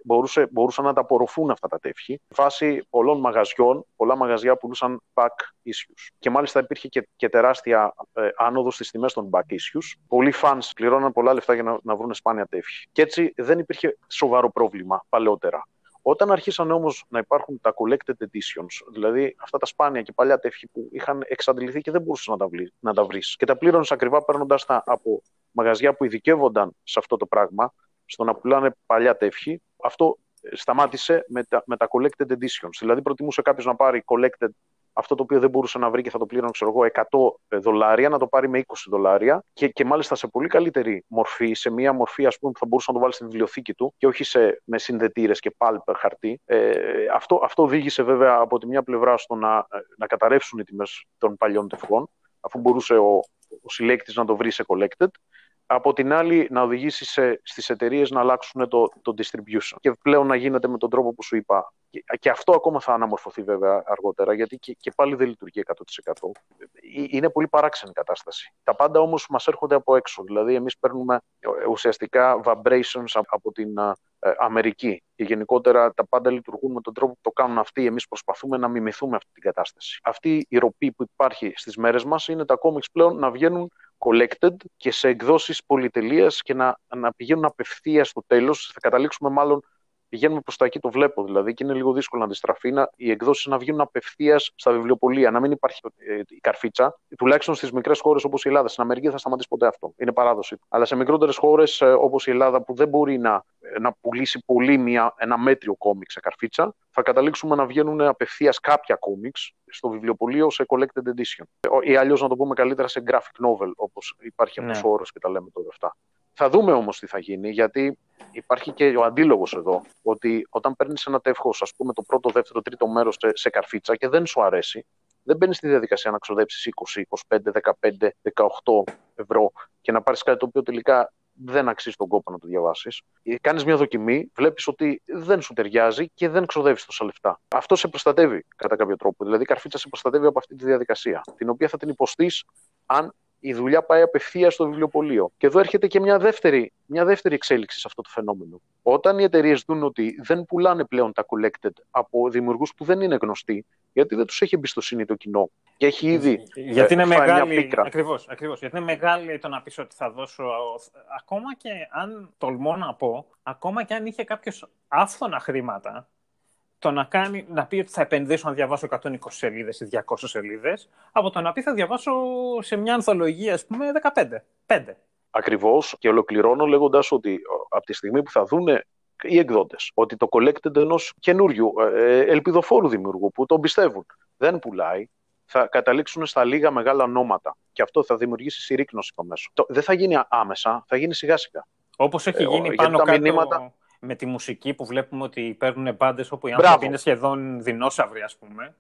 μπορούσε, μπορούσαν να τα απορροφούν αυτά τα τεύχη βάσει πολλών μαγαζιών. Πολλά μαγαζιά πουλούσαν back issues. Και μάλιστα υπήρχε και, και τεράστια ε, άνοδο στις τιμές των back issues. Πολλοί fans πληρώναν πολλά λεφτά για να, να βρουν σπάνια τεύχη. Και έτσι δεν υπήρχε σοβαρό πρόβλημα παλαιότερα. Όταν αρχίσαν όμως να υπάρχουν τα collected editions, δηλαδή αυτά τα σπάνια και παλιά τεύχη που είχαν εξαντληθεί και δεν μπορούσες να τα, βρει, να τα βρεις και τα πλήρωνες ακριβά παίρνοντας τα από μαγαζιά που ειδικεύονταν σε αυτό το πράγμα, στο να πουλάνε παλιά τεύχη, αυτό σταμάτησε με τα, με τα collected editions. Δηλαδή προτιμούσε κάποιος να πάρει collected αυτό το οποίο δεν μπορούσε να βρει και θα το πλήρωνε, ξέρω εγώ, εκατό δολάρια, να το πάρει με είκοσι δολάρια και, και μάλιστα σε πολύ καλύτερη μορφή, σε μια μορφή ας πούμε, που θα μπορούσε να το βάλει στη βιβλιοθήκη του και όχι σε, με συνδετήρες και pulp χαρτί. Ε, αυτό, αυτό οδήγησε βέβαια από τη μια πλευρά στο να, να καταρρεύσουν οι τιμές των παλιών τευχών, αφού μπορούσε ο, ο συλλέκτης να το βρει σε collected. Από την άλλη, να οδηγήσει σε, στις εταιρείες να αλλάξουν το, το distribution. Και πλέον να γίνεται με τον τρόπο που σου είπα. Και, και αυτό ακόμα θα αναμορφωθεί βέβαια αργότερα, γιατί και, και πάλι δεν λειτουργεί εκατό τοις εκατό. Είναι πολύ παράξενη κατάσταση. Τα πάντα όμως μας έρχονται από έξω. Δηλαδή, εμείς παίρνουμε ουσιαστικά vibrations από την ε, Αμερική. Και γενικότερα τα πάντα λειτουργούν με τον τρόπο που το κάνουν αυτοί. Εμείς προσπαθούμε να μιμηθούμε αυτή την κατάσταση. Αυτή η ροπή που υπάρχει στις μέρες μας είναι τα comics πλέον να βγαίνουν collected και σε εκδόσεις πολυτελείας και να, να πηγαίνουν απευθείας στο τέλος. Θα καταλήξουμε μάλλον, πηγαίνουμε προς τα εκεί, το βλέπω δηλαδή, και είναι λίγο δύσκολο να αντιστραφεί, να, οι εκδόσεις να βγαίνουν απευθείας στα βιβλιοπωλεία, να μην υπάρχει ε, η καρφίτσα, τουλάχιστον στις μικρές χώρες όπως η Ελλάδα. Στην Αμερική δεν θα σταματήσει ποτέ αυτό, είναι παράδοση. Αλλά σε μικρότερες χώρες ε, όπως η Ελλάδα, που δεν μπορεί να, να πουλήσει πολύ μια, ένα μέτριο κόμικ σε καρφίτσα, θα καταλήξουμε να βγαίνουν απευθείας κάποια κόμιξ στο βιβλιοπωλείο σε collected edition. Ή αλλιώς να το πούμε καλύτερα σε graphic novel, όπως υπάρχει αυτός ο όρος και τα λέμε τώρα αυτά. Θα δούμε όμως τι θα γίνει, γιατί υπάρχει και ο αντίλογος εδώ, ότι όταν παίρνεις ένα τεύχος, ας πούμε το πρώτο, δεύτερο, τρίτο μέρος σε, σε καρφίτσα και δεν σου αρέσει, δεν μπαίνεις στη διαδικασία να ξοδέψεις είκοσι, είκοσι πέντε, δεκαπέντε, δεκαοκτώ ευρώ και να πάρεις κάτι το οποίο τελικά δεν αξίζει τον κόπο να το διαβάσεις. Κάνεις μια δοκιμή, βλέπεις ότι δεν σου ταιριάζει και δεν ξοδεύεις τόσα λεφτά. Αυτό σε προστατεύει κατά κάποιο τρόπο. Δηλαδή, η καρφίτσα σε προστατεύει από αυτή τη διαδικασία, την οποία θα την υποστείς αν η δουλειά πάει απευθείας στο βιβλιοπωλείο. Και εδώ έρχεται και μια δεύτερη, μια δεύτερη εξέλιξη σε αυτό το φαινόμενο. Όταν οι εταιρείες δουν ότι δεν πουλάνε πλέον τα collected από δημιουργούς που δεν είναι γνωστοί, γιατί δεν τους έχει εμπιστοσύνη το κοινό και έχει ήδη γιατί είναι ε, μεγάλη, μια πίκρα. Ακριβώς, ακριβώς. Γιατί είναι μεγάλη το να πεις ότι θα δώσω, ακόμα και αν τολμώ να πω, ακόμα και αν είχε κάποιος άφθονα χρήματα, το να, κάνει, να πει ότι θα επενδύσω να διαβάσω εκατόν είκοσι σελίδες ή διακόσιες σελίδες, από το να πει θα διαβάσω σε μια ανθολογία, ας πούμε, δεκαπέντε. πέντε. Ακριβώς, και ολοκληρώνω λέγοντας ότι από τη στιγμή που θα δούνε οι εκδότες ότι το collected ενός καινούριου ε, ελπιδοφόρου δημιουργού που τον πιστεύουν δεν πουλάει, θα καταλήξουν στα λίγα μεγάλα ονόματα. Και αυτό θα δημιουργήσει συρρίκνωση στο μέσο. Το, δεν θα γίνει άμεσα, θα γίνει σιγά σιγά. Όπως έχει γίνει ε, πάνω κάτω μηνύματα... με τη μουσική που βλέπουμε ότι παίρνουν μπάντες όπου οι άνθρωποι είναι σχεδόν δεινόσαυροι, ας πούμε.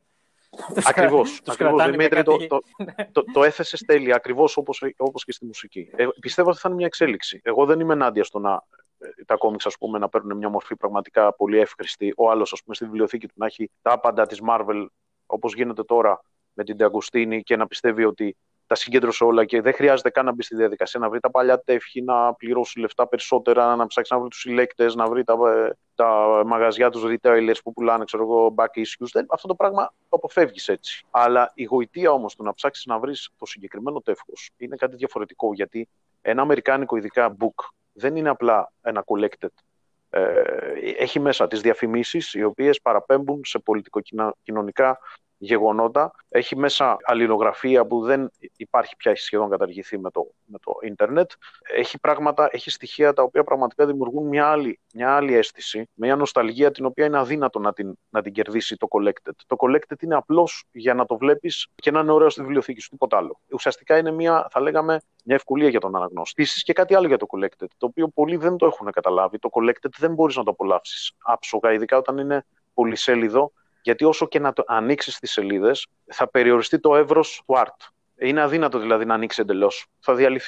Ακριβώς. ακριβώς Δημήτρη, το, το, το, το έθεσες τέλεια, ακριβώς όπως, όπως και στη μουσική. Ε, πιστεύω ότι θα είναι μια εξέλιξη. Εγώ δεν είμαι ενάντια στο να τα κόμιξ, ας πούμε, να παίρνουν μια μορφή πραγματικά πολύ εύχρηστη. Ο άλλος, ας πούμε, στη βιβλιοθήκη του να έχει τα άπαντα της Marvel, όπως γίνεται τώρα με την Ντεαγκοστίνη, και να πιστεύει ότι τα συγκέντρωσε όλα και δεν χρειάζεται καν να μπει στη διαδικασία να βρει τα παλιά τεύχη, να πληρώσει λεφτά περισσότερα, να ψάξει να βρει τους συλλέκτες, να βρει τα, τα μαγαζιά, τους retailers που πουλάνε, ξέρω εγώ, back issues. Δεν, αυτό το πράγμα το αποφεύγεις έτσι. Αλλά η γοητεία όμως του να ψάξεις να βρεις το συγκεκριμένο τεύχος είναι κάτι διαφορετικό, γιατί ένα αμερικάνικο ειδικά book δεν είναι απλά ένα collected. Ε, έχει μέσα τις διαφημίσεις, οι οποίες παραπέμπουν σε πολιτικοκοινωνικά γεγονότα. Έχει μέσα αλληλογραφία που δεν υπάρχει πια, έχει σχεδόν καταργηθεί με το, με το ίντερνετ. Έχει πράγματα, έχει στοιχεία τα οποία πραγματικά δημιουργούν μια άλλη, μια άλλη αίσθηση, μια νοσταλγία την οποία είναι αδύνατο να την, να την κερδίσει το collected. Το collected είναι απλώς για να το βλέπεις και να είναι ωραίο στη βιβλιοθήκη σου, τίποτα άλλο. Ουσιαστικά είναι μια, θα λέγαμε, μια ευκολία για τον αναγνώστη. Επίσης και κάτι άλλο για το collected, το οποίο πολλοί δεν το έχουν καταλάβει. Το collected δεν μπορείς να το απολαύσεις άψογα, ειδικά όταν είναι πολυσέλιδο. Γιατί όσο και να το ανοίξεις τις σελίδες, θα περιοριστεί το εύρος του art. Είναι αδύνατο δηλαδή να ανοίξει εντελώς. Θα διαλυθεί.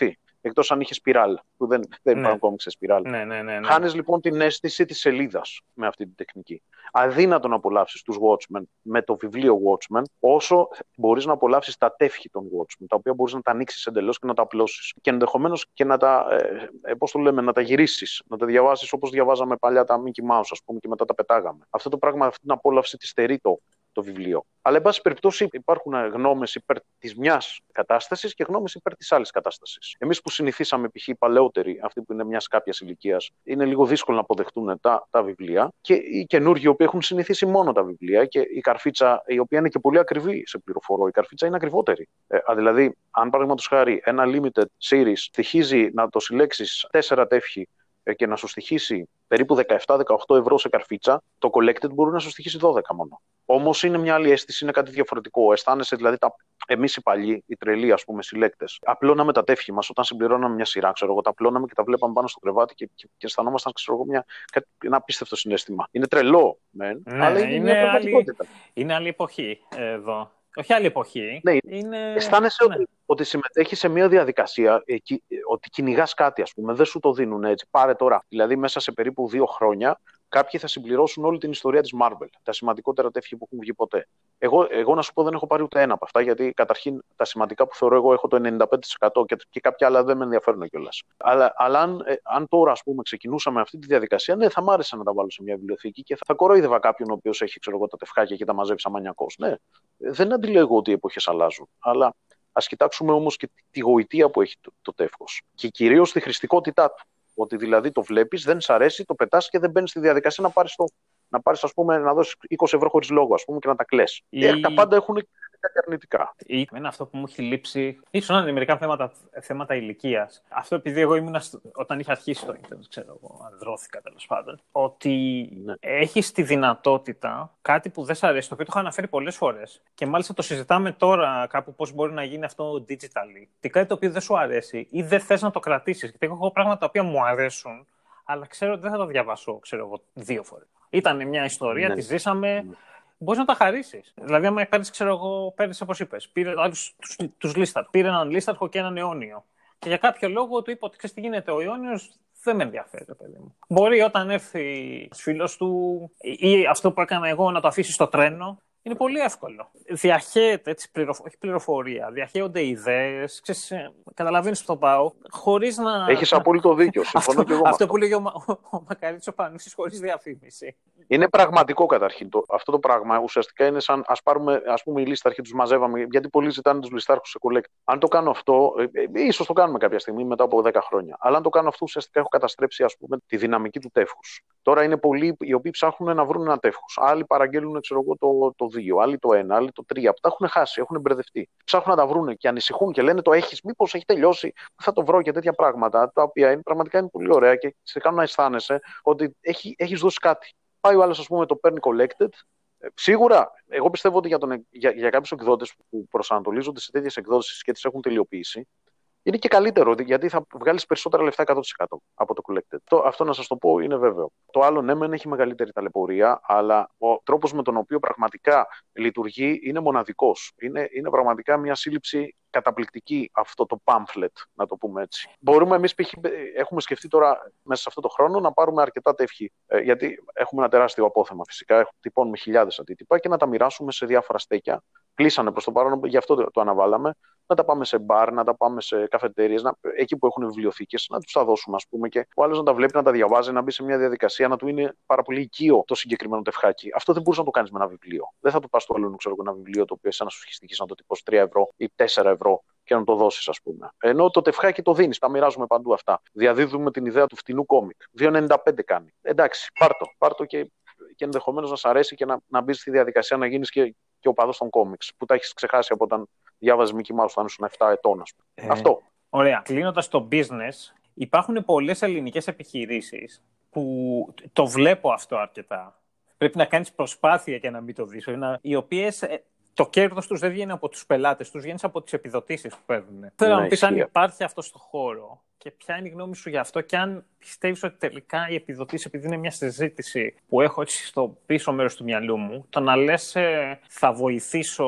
Εκτός αν είχε σπιράλ, που δεν, δεν Ναι. υπάρχουν κόμιξ σε σπιράλ. Ναι, ναι, ναι, ναι. Χάνεις λοιπόν την αίσθηση της σελίδας με αυτή την τεχνική. Αδύνατο να απολαύσεις τους Watchmen με το βιβλίο Watchmen, όσο μπορείς να απολαύσεις τα τεύχη των Watchmen, τα οποία μπορείς να τα ανοίξεις εντελώς και να τα απλώσεις. Και ενδεχομένως και να τα, ε, πώς το λέμε, να τα γυρίσεις, να τα διαβάσεις όπως διαβάζαμε παλιά τα Mickey Mouse, ας πούμε, και μετά τα πετάγαμε. Αυτό το πράγμα, αυτή την απόλαυση τη στερεί το, το βιβλίο. Αλλά, εν πάση περιπτώσει, υπάρχουν γνώμες υπέρ της μιας κατάστασης και γνώμες υπέρ της άλλης κατάστασης. Εμείς που συνηθίσαμε, π.χ. οι παλαιότεροι, αυτοί που είναι μιας κάποιας ηλικίας, είναι λίγο δύσκολο να αποδεχτούν τα, τα βιβλία. Και οι καινούργοι, οι οποίοι έχουν συνηθίσει μόνο τα βιβλία, και η καρφίτσα, η οποία είναι και πολύ ακριβή σε πληροφορώ, η καρφίτσα είναι ακριβότερη. Ε, δηλαδή, αν παραδείγματος χάρη ένα limited series στοιχίζει να το συλλέξεις τέσσερα τεύχη και να σου στοιχίσει περίπου δεκαεπτά με δεκαοκτώ ευρώ σε καρφίτσα, το collected μπορεί να σου στοιχίσει δώδεκα μόνο. Όμως είναι μια άλλη αίσθηση, είναι κάτι διαφορετικό. Αισθάνεσαι δηλαδή, τα... εμείς οι παλιοί, οι τρελοί, ας πούμε, συλλέκτες, απλώναμε τα τεύχη μας όταν συμπληρώναμε μια σειρά. Ξέρω εγώ, τα απλώναμε και τα βλέπαμε πάνω στο κρεβάτι και, και, και αισθανόμασταν, ξέρω εγώ, μια... ένα απίστευτο συναίσθημα. Είναι τρελό, μεν, ναι, αλλά είναι, είναι μια πραγματικότητα. Άλλη... Είναι άλλη εποχή εδώ. Όχι άλλη εποχή. Ναι, είναι... αισθάνεσαι ναι. ότι, ότι συμμετέχει σε μια διαδικασία, εκεί, ότι κυνηγάς κάτι, ας πούμε, δεν σου το δίνουν έτσι. Πάρε τώρα. Δηλαδή, μέσα σε περίπου δύο χρόνια, κάποιοι θα συμπληρώσουν όλη την ιστορία της Marvel. Τα σημαντικότερα τεύχη που έχουν βγει ποτέ. Εγώ, εγώ να σου πω, δεν έχω πάρει ούτε ένα από αυτά, γιατί καταρχήν τα σημαντικά που θεωρώ εγώ έχω το ενενήντα πέντε τοις εκατό και, και κάποια άλλα δεν με ενδιαφέρουν κιόλας. Αλλά, αλλά αν, ε, αν τώρα, ας πούμε, ξεκινούσαμε αυτή τη διαδικασία, ναι, θα μ' άρεσε να τα βάλω σε μια βιβλιοθήκη και θα, θα κορόιδευα κάποιον ο οποίος έχει, ξέρω εγώ, τα τευκάκια και τα μαζεύει σαν μανιακός. Ναι, δεν αντιλέγω ότι οι εποχές αλλάζουν. Αλλά ας κοιτάξουμε όμως και τη γοητεία που έχει το, το τεύχος. Και κυρίως τη χρηστικότητά του. Ότι δηλαδή το βλέπεις, δεν σ' αρέσει, το πετάς και δεν μπαίνεις στη διαδικασία να πάρεις, το, να, πάρεις, ας πούμε, να δώσεις είκοσι ευρώ χωρίς λόγο, ας πούμε, και να τα κλαις. Ή... Ε, τα πάντα έχουν κάτι αρνητικά. Ή εμένα αυτό που μου έχει λείψει, ίσως να είναι μερικά θέματα, θέματα ηλικίας. Αυτό επειδή εγώ ήμουν όταν είχε αρχίσει το ίντερνετ, ξέρω εγώ, ανδρώθηκα τέλος πάντων, ότι ναι. έχεις τη δυνατότητα κάτι που δεν σ' αρέσει, το οποίο το έχω αναφέρει πολλές φορές. Και μάλιστα το συζητάμε τώρα κάπου πώς μπορεί να γίνει αυτό digitally. Τι κάτι το οποίο δεν σου αρέσει ή δεν θες να το κρατήσεις. Γιατί έχω πράγματα τα οποία μου αρέσουν, αλλά ξέρω ότι δεν θα το διαβάσω, ξέρω εγώ, δύο φορές. Ήταν μια ιστορία, ναι. τη ζήσαμε. Ναι. Μπορείς να τα χαρίσεις. Δηλαδή, άμα παίρνεις, ξέρω εγώ, παίρνεις όπως είπες, πήρε άλλους τους, τους Λίσταρ. Πήρε έναν Λίσταρχο και έναν Αιώνιο. Και για κάποιο λόγο του είπε ότι ξέρεις τι γίνεται, ο Αιώνιος δεν με ενδιαφέρει, παιδί μου. Μπορεί όταν έρθει ο φίλος του ή αυτό που έκανα εγώ να το αφήσει στο τρένο. Είναι πολύ εύκολο. Διαχέεται έτσι, πληροφο... όχι πληροφορία, διαχέονται ιδέες. Ξέρεις, καταλαβαίνεις που το πάω. Χωρίς να. Έχεις απόλυτο δίκιο. Συμφωνώ αυτό, και εγώ. Αυτό, αυτό που λέγει ο, ο, ο Μακαρίτης ο Πανούσης χωρίς διαφήμιση. Είναι πραγματικό καταρχήν. Το, αυτό το πράγμα ουσιαστικά είναι σαν ας πάρουμε, ας πούμε, οι λίσταρχοι τους μαζεύαμε, γιατί πολλοί ζητάνε τους λιστάρχους σε collect. Αν το κάνω αυτό, ε, ε, ίσως το κάνουμε κάποια στιγμή μετά από δέκα χρόνια. Αλλά αν το κάνω αυτό, ουσιαστικά έχω καταστρέψει, ας πούμε, τη δυναμική του τεύχους. Τώρα είναι πολλοί οι οποίοι ψάχνουν να βρουν ένα τεύχος. Άλλοι παραγγέλνουν, ξέρω εγώ, το, το δύο, άλλοι το ένα, άλλοι το τρία. Τα έχουν χάσει, έχουν μπερδευτεί. Ψάχνουν να τα βρουν και ανησυχούν και λένε το έχεις, μήπως έχει τελειώσει, θα το βρω και τέτοια πράγματα. Τα οποία είναι, πραγματικά είναι πολύ ωραία και σε κάνουν να αισθάνεσαι ότι έχει, έχεις δώσει κάτι. Πάει ο άλλος, ας πούμε, το παίρνει collected. Ε, σίγουρα, εγώ πιστεύω ότι για, τον, για, για κάποιους εκδότες που προσανατολίζονται σε τέτοιες εκδόσεις και τις έχουν τελειοποιήσει, είναι και καλύτερο, γιατί θα βγάλεις περισσότερα λεφτά εκατό τοις εκατό από το collected. Το, αυτό να σας το πω είναι βέβαιο. Το άλλο, ναι, μεν έχει μεγαλύτερη ταλαιπωρία, αλλά ο τρόπος με τον οποίο πραγματικά λειτουργεί είναι μοναδικός. Είναι, είναι πραγματικά μια σύλληψη καταπληκτική αυτό το pamphlet, να το πούμε έτσι. Μπορούμε εμείς, έχουμε σκεφτεί τώρα μέσα σε αυτό το χρόνο να πάρουμε αρκετά τεύχη, γιατί έχουμε ένα τεράστιο απόθεμα φυσικά, τυπώνουμε χιλιάδες αντίτυπα και να τα μοιράσουμε σε διάφορα στέκια. Κλείσανε προς το παρόν, γι' αυτό το αναβάλαμε. Να τα πάμε σε μπαρ, να τα πάμε σε καφετέριες, να... εκεί που έχουν βιβλιοθήκες, να τους τα δώσουμε, ας πούμε, και ο άλλος να τα βλέπει, να τα διαβάζει, να μπει σε μια διαδικασία, να του είναι πάρα πολύ οικείο το συγκεκριμένο τευχάκι. Αυτό δεν μπορείς να το κάνεις με ένα βιβλίο. Δεν θα του πας του άλλου, ξέρω, ένα βιβλίο το οποίο εσένα σου έχει στοιχήσει να το τυπώσει τρία ευρώ ή τέσσερα ευρώ και να το δώσεις, ας πούμε. Ενώ το τευχάκι το δίνεις, τα μοιράζουμε παντού αυτά. Διαδίδουμε την ιδέα του φτηνού κόμικ. δύο ενενήντα πέντε κάνει. Εντάξει, πάρτο, πάρτο και, και ενδεχομένως να σ' αρέσει και να, να μπει στη διαδικασία να γίνεις και, και ο παδός των κόμιξ, που τα έχεις ξεχάσει από όταν διάβαζες Mickey Mouse όταν ήσουν επτά ετών, ας πούμε. Ε, Αυτό. Ωραία. Κλείνοντας το business, υπάρχουν πολλές ελληνικές επιχειρήσεις που το βλέπω αυτό αρκετά. Πρέπει να κάνεις προσπάθεια για να μην το δεις. Οι οποίες το κέρδος τους δεν βγαίνει από τους πελάτες, τους βγαίνει από τις επιδοτήσεις που παίρνουν. Θέλω να μου πεις αν υπάρχει αυτό στο χώρο και ποια είναι η γνώμη σου γι' αυτό και αν πιστεύεις ότι τελικά οι επιδοτήσεις, επειδή είναι μια συζήτηση που έχω έτσι στο πίσω μέρος του μυαλού μου, το να λες ε, θα βοηθήσω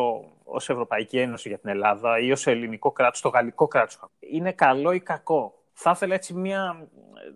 ως Ευρωπαϊκή Ένωση για την Ελλάδα ή ως ελληνικό κράτος, το γαλλικό κράτος, είναι καλό ή κακό. Θα ήθελα έτσι μια...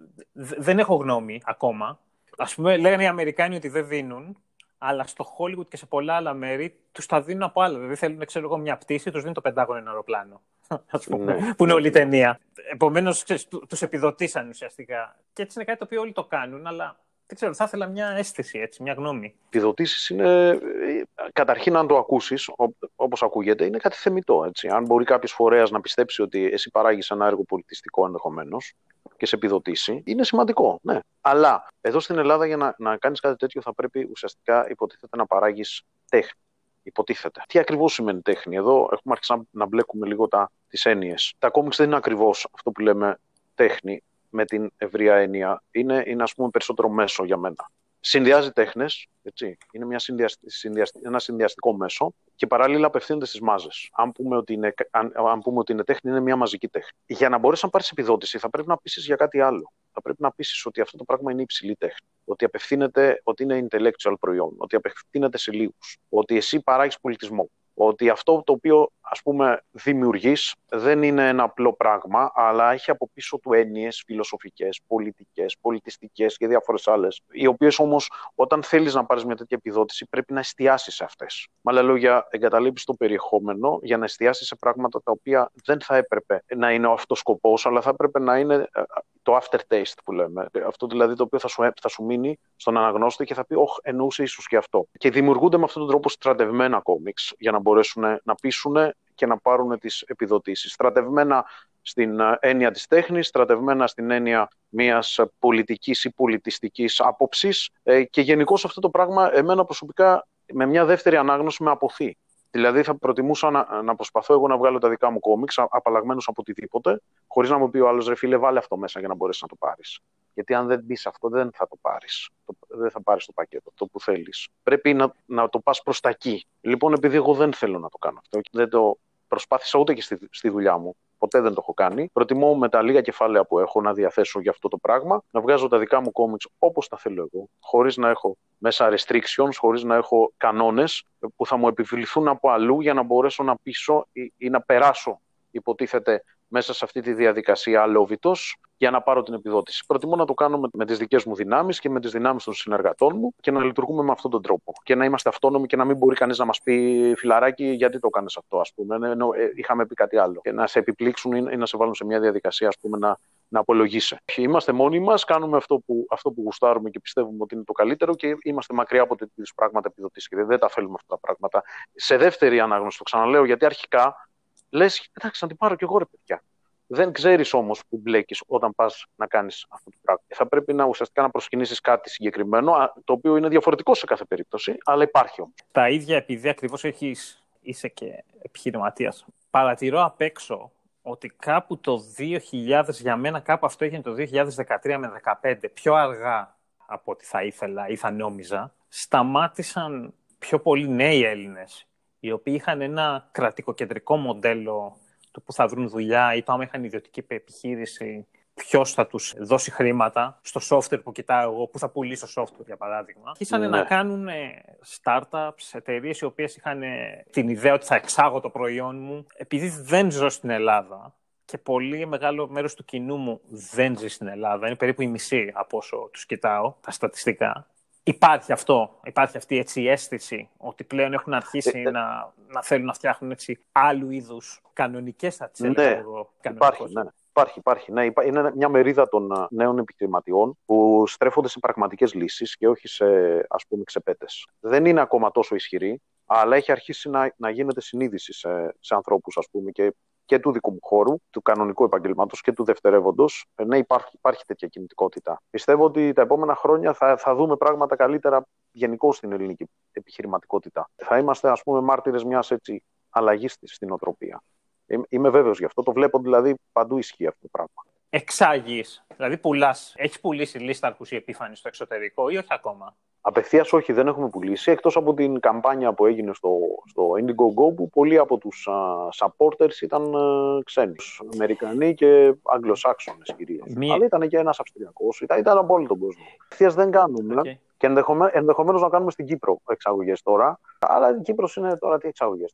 Δεν έχω γνώμη ακόμα. Ας πούμε, λέγανε οι Αμερικάνοι ότι δεν δίνουν, αλλά στο Hollywood και σε πολλά άλλα μέρη τους τα δίνουν από άλλα. Δηλαδή θέλουν, ξέρω εγώ, μια πτήση, τους δίνουν το Πεντάγωνο ένα αεροπλάνο. Ας πούμε, ναι, που είναι όλη η ταινία. Επομένως, τους επιδοτήσαν ουσιαστικά. Και έτσι είναι κάτι το οποίο όλοι το κάνουν, αλλά δεν ξέρω, θα ήθελα μια αίσθηση, έτσι, μια γνώμη. Επιδοτήσεις είναι, καταρχήν, αν το ακούσεις, όπως ακούγεται, είναι κάτι θεμιτό. Έτσι. Αν μπορεί κάποιος φορέας να πιστέψει ότι εσύ παράγεις ένα έργο πολιτιστικό ενδεχομένως και σε επιδοτήσει, είναι σημαντικό. Ναι. Αλλά εδώ στην Ελλάδα, για να, να κάνεις κάτι τέτοιο, θα πρέπει ουσιαστικά υποτίθεται να παράγεις τέχνη. Υποτίθεται. Τι ακριβώς σημαίνει τέχνη? Εδώ έχουμε αρχίσει να, να μπλέκουμε λίγο τις έννοιες. Τα κόμιξ δεν είναι ακριβώς αυτό που λέμε τέχνη με την ευρεία έννοια. Είναι, είναι ας πούμε, περισσότερο μέσο για μένα. Συνδυάζει τέχνες, έτσι. Είναι μια συνδυασ... συνδυασ... ένα συνδυαστικό μέσο και παράλληλα απευθύνεται στις μάζες. Αν πούμε, ότι είναι... αν... αν πούμε ότι είναι τέχνη, είναι μια μαζική τέχνη. Για να μπορέσεις να πάρεις επιδότηση, θα πρέπει να πείσεις για κάτι άλλο. Θα πρέπει να πείσεις ότι αυτό το πράγμα είναι υψηλή τέχνη. Ότι απευθύνεται, ότι είναι intellectual προϊόν. Ότι απευθύνεται σε λίγους. Ότι εσύ παράγεις πολιτισμό. Ότι αυτό το οποίο, ας πούμε, δημιουργείς δεν είναι ένα απλό πράγμα, αλλά έχει από πίσω του έννοιες φιλοσοφικές, πολιτικές, πολιτιστικές και διάφορες άλλες, οι οποίες όμως, όταν θέλεις να πάρεις μια τέτοια επιδότηση, πρέπει να εστιάσεις σε αυτές. Με άλλα λόγια, εγκαταλείπεις το περιεχόμενο για να εστιάσεις σε πράγματα τα οποία δεν θα έπρεπε να είναι ο αυτός σκοπός, αλλά θα έπρεπε να είναι το aftertaste που λέμε. Αυτό δηλαδή το οποίο θα σου, θα σου μείνει στον αναγνώστη και θα πει, «Ωχ, εννοούσε ίσως και αυτό». Και δημιουργούνται με αυτόν τον τρόπο στρατευμένα κόμιξ για να μπορέσουν να πείσουν και να πάρουν τις επιδοτήσεις. Στρατευμένα στην έννοια της τέχνης, στρατευμένα στην έννοια μιας πολιτικής ή πολιτιστικής άποψης και γενικώς αυτό το πράγμα εμένα προσωπικά με μια δεύτερη ανάγνωση με αποθεί. Δηλαδή θα προτιμούσα να, να προσπαθώ εγώ να βγάλω τα δικά μου κόμιξ απαλλαγμένος από οτιδήποτε, χωρίς να μου πει ο άλλος, ρε φίλε, βάλε αυτό μέσα για να μπορέσεις να το πάρεις. Γιατί αν δεν μπεις αυτό, δεν θα το πάρεις. Το, δεν θα πάρεις το πακέτο, το που θέλεις. Πρέπει να, να το πας προς τα εκεί. Λοιπόν, επειδή εγώ δεν θέλω να το κάνω αυτό, δεν το προσπάθησα ούτε και στη, στη δουλειά μου, ποτέ δεν το έχω κάνει. Προτιμώ με τα λίγα κεφάλαια που έχω να διαθέσω για αυτό το πράγμα, να βγάζω τα δικά μου κόμιξ όπως τα θέλω εγώ, χωρίς να έχω μέσα restrictions, χωρίς να έχω κανόνες που θα μου επιβληθούν από αλλού για να μπορέσω να πείσω ή, ή να περάσω, υποτίθεται, μέσα σε αυτή τη διαδικασία αλόβητος για να πάρω την επιδότηση. Προτιμώ να το κάνω με, με τις δικές μου δυνάμεις και με τις δυνάμεις των συνεργατών μου και να λειτουργούμε με αυτόν τον τρόπο. Και να είμαστε αυτόνομοι και να μην μπορεί κανείς να μας πει, φιλαράκι, γιατί το κάνεις αυτό, ας πούμε. Ενώ ε, είχαμε πει κάτι άλλο. Και να σε επιπλήξουν ή, ή να σε βάλουν σε μια διαδικασία, ας πούμε, να, να απολογείσαι. Είμαστε μόνοι μας, κάνουμε αυτό που, αυτό που γουστάρουμε και πιστεύουμε ότι είναι το καλύτερο και είμαστε μακριά από τέτοιου πράγματα επιδοτήσεις. Και δεν τα θέλουμε αυτά τα πράγματα. Σε δεύτερη ανάγνωση, το ξαναλέω, γιατί αρχικά λες, εντάξει, να την πάρω κι εγώ, ρε παιδιά. Δεν ξέρεις όμως που μπλέκεις όταν πας να κάνεις αυτό το πράγμα. Θα πρέπει να ουσιαστικά να προσκυνήσεις κάτι συγκεκριμένο, το οποίο είναι διαφορετικό σε κάθε περίπτωση, αλλά υπάρχει όμως. Τα ίδια, επειδή ακριβώς έχεις, είσαι και επιχειρηματίας, παρατηρώ απ' έξω ότι κάπου το δύο χιλιάδες, για μένα κάπου αυτό έγινε το δύο χιλιάδες δεκατρία με δεκαπέντε, πιο αργά από ό,τι θα ήθελα ή θα νόμιζα, σταμάτησαν πιο πολλοί νέοι Έλληνες, οι οποίοι είχαν ένα κρατικοκεντρικό μοντέλο του που θα βρουν δουλειά ή το άμα είχαν ιδιωτική επιχείρηση, ποιος θα τους δώσει χρήματα στο software που κοιτάω εγώ, που θα πουλήσω software για παράδειγμα. Αρχίσανε ναι. να κάνουν startups, εταιρείες οι οποίες είχαν την ιδέα ότι θα εξάγω το προϊόν μου. Επειδή δεν ζω στην Ελλάδα και πολύ μεγάλο μέρος του κοινού μου δεν ζει στην Ελλάδα, είναι περίπου η μισή από όσο τους κοιτάω, τα στατιστικά. Υπάρχει αυτό, υπάρχει αυτή έτσι, η αίσθηση ότι πλέον έχουν αρχίσει ε, να, να θέλουν να φτιάχνουν έτσι, άλλου είδους κανονικές, θα τις έλεγα εγώ. Υπάρχει, ναι. Υπάρχει, υπάρχει. Ναι, είναι μια μερίδα των νέων επιχειρηματιών που στρέφονται σε πραγματικές λύσεις και όχι σε, ας πούμε, ξεπέτες. Δεν είναι ακόμα τόσο ισχυρή, αλλά έχει αρχίσει να, να γίνεται συνείδηση σε, σε ανθρώπους, ας πούμε, και, και του δικού μου χώρου, του κανονικού επαγγελμάτος και του δευτερεύοντος. Ναι, υπάρχει, υπάρχει τέτοια κινητικότητα. Πιστεύω ότι τα επόμενα χρόνια θα, θα δούμε πράγματα καλύτερα γενικώς στην ελληνική επιχειρηματικότητα. Θα είμαστε, ας πούμε, μάρτυρες μιας έτσι αλλαγής στην νοοτροπία. Είμαι βέβαιος γι' αυτό. Το βλέπω δηλαδή παντού ισχύει αυτό το πράγμα. Εξάγεις, δηλαδή πουλάς. Έχεις πουλήσει λίσταρχους ή Επίφανη στο εξωτερικό ή όχι ακόμα? Απευθείας όχι, δεν έχουμε πουλήσει, εκτός από την καμπάνια που έγινε στο, στο Indiegogo, που πολλοί από τους uh, supporters ήταν uh, ξένοι. Αμερικανοί και Αγγλοσάξονες κυρίως. Μη... Αλλά ήταν και ένας Αυστριακός, ήταν, ήταν από όλο τον κόσμο. Απευθείας δεν κάνουμε. Okay. Και ενδεχομένως, ενδεχομένως να κάνουμε στην Κύπρο εξαγωγές τώρα. Αλλά η Κύπρος είναι τώρα τι εξαγωγές.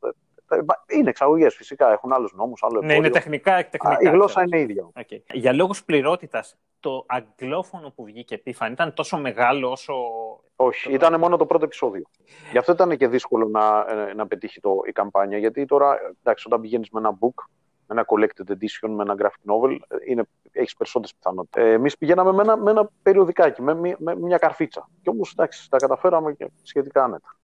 Είναι εξαγωγές φυσικά, έχουν άλλους νόμους, άλλο εμπόριο. Ναι, είναι τεχνικά. τεχνικά η γλώσσα είναι ίδια. Okay. Για λόγους πληρότητας, το αγγλόφωνο που βγήκε επίφανη ήταν τόσο μεγάλο όσο. Όχι, ήταν μόνο το πρώτο επεισόδιο. Γι' αυτό ήταν και δύσκολο να, να πετύχει το, η καμπάνια. Γιατί τώρα, εντάξει, όταν πηγαίνεις με ένα book, με ένα collected edition, με ένα graphic novel, έχεις περισσότερες πιθανότητες. Ε, εμείς πηγαίναμε με ένα, με ένα περιοδικάκι, με, με, με μια καρφίτσα. Και όμως, εντάξει, τα καταφέραμε και σχετικά άνετα.